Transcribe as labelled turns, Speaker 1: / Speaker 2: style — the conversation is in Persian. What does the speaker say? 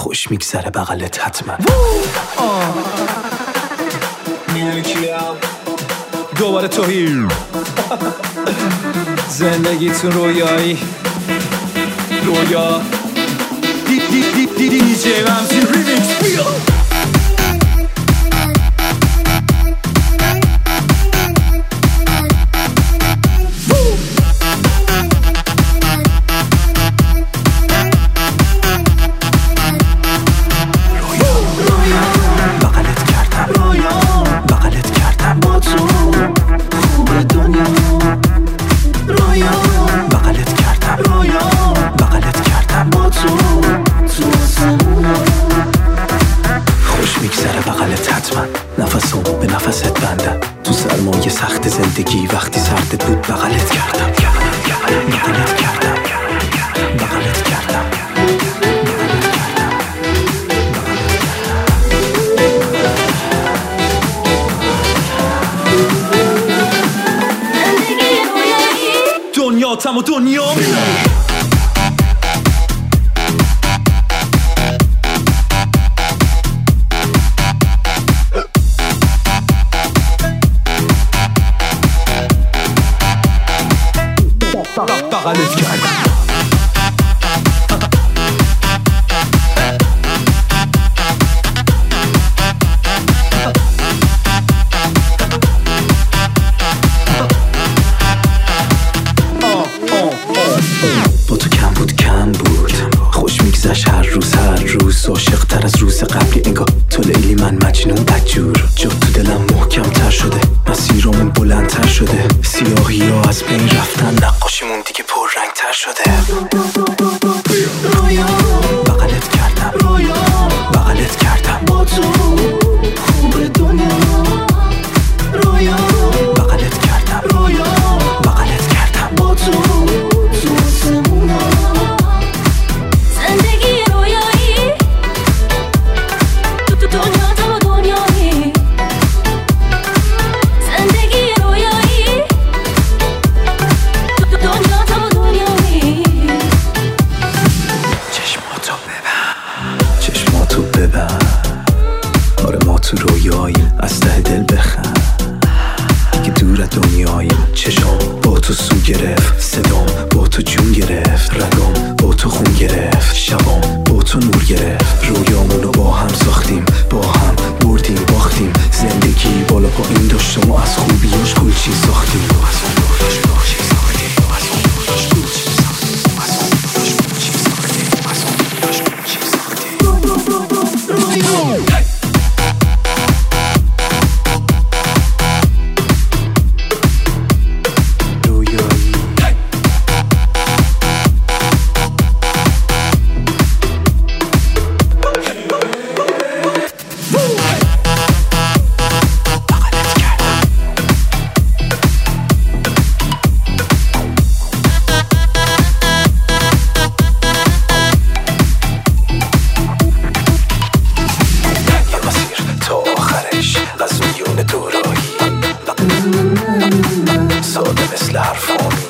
Speaker 1: خوش میگذره بغلت حتما.
Speaker 2: میدونی کیم؟ دوباره توهیر. زندگیتون رویایی، رویا دی جی رمزی ریمیکس بیا.
Speaker 1: نفسم به نفست بندم تو سرمایه سخت زندگی وقتی سردت بود بغلت کردم بغلت کردم بغلت کردم. دنیا تم و دنیا بغلت کردم. با تو کم بود خوش میگذشت هر روز عاشق تر از روز قبلی. انگار تو لیلی من مجنون بدجور. جا تو دلم محکم تر شده، مسیرمون بلندتر شده. سیاهی ها از بین رفتن، نقاشیمون دیگه پررنگ تر شده. بغلت کردم بغلت کردم با تو خوب دنیا. بغلت کردم بغلت کردم با تو آسمونا.
Speaker 3: زندگی رویایی تو دنیا تم و دنیایی. زندگی رویایی تو دنیا تم و دنیایی.
Speaker 1: چشماتو ببن آره ما تو رویاییم. از ته دل بخند که دور از دنیاییم. چشام با تو سو گرفت، صدام با تو جون گرفت، رگام با تو خون گرفت، شبام با تو نور گرفت. رویامونو با هم ساختیم، با هم بردیم باختیم. زندگی بالا پایین داشت و از خوبیاش کل چیز ساختیم. ساده مثل حرفان